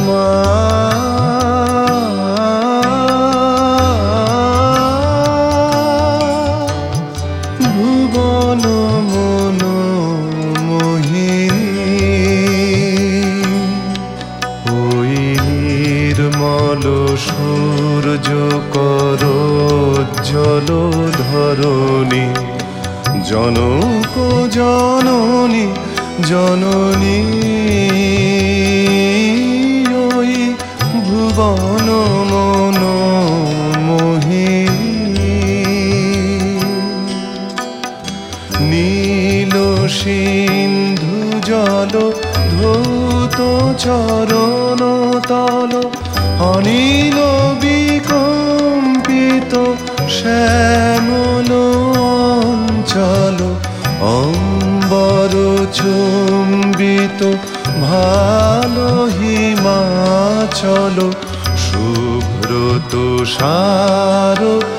মা ভুবন মন ওই নির্মল সূর্য করোজ্জ্বল ধরণী জনক জননী জননী ওই ভুবন মন মোহিনী নীল সিন্ধু জল ধৌত চরণ তল অনিল বিকম্পিত শ্যামল অঞ্চল অম্বর চুম্বিত ভালো হিমাচল শুভ্র তুষার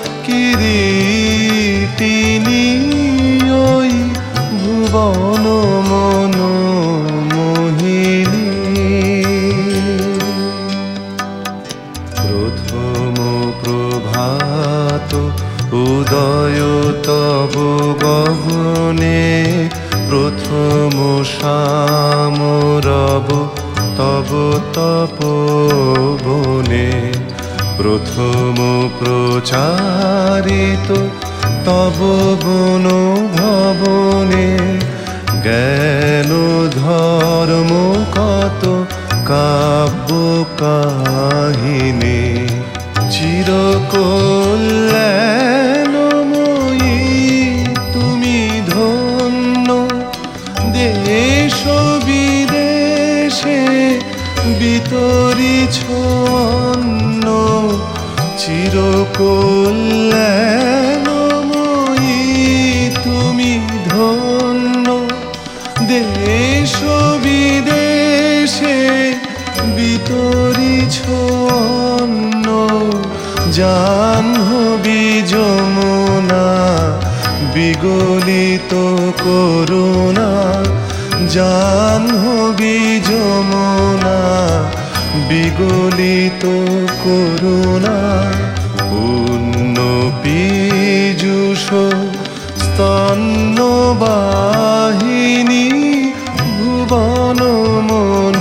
কিরীটিনী ওই ভুবন মন মোহিনী প্রথম প্রভাত উদয় তব গগনে প্রথম শামরব তব তপবনে প্রথম প্রচারিত তব বন ভবনে জ্ঞান ধর্ম কত কাব্য কাহিনী চিরকল্যাণময়ী তুমি ধন্য দেশ বিদেশে বিতরিছ অন্ন চিরকল্যাণময়ী তুমি ধন্য দেশ বিদেশে বিতরিছ অন্ন জাহ্নবী যমুনা বিগলিত করুণা জাহ্নবী যমুনা বিগলিত করুণা পূর্ণ পীযূষ স্তন্যবাহিনী ভুবন মন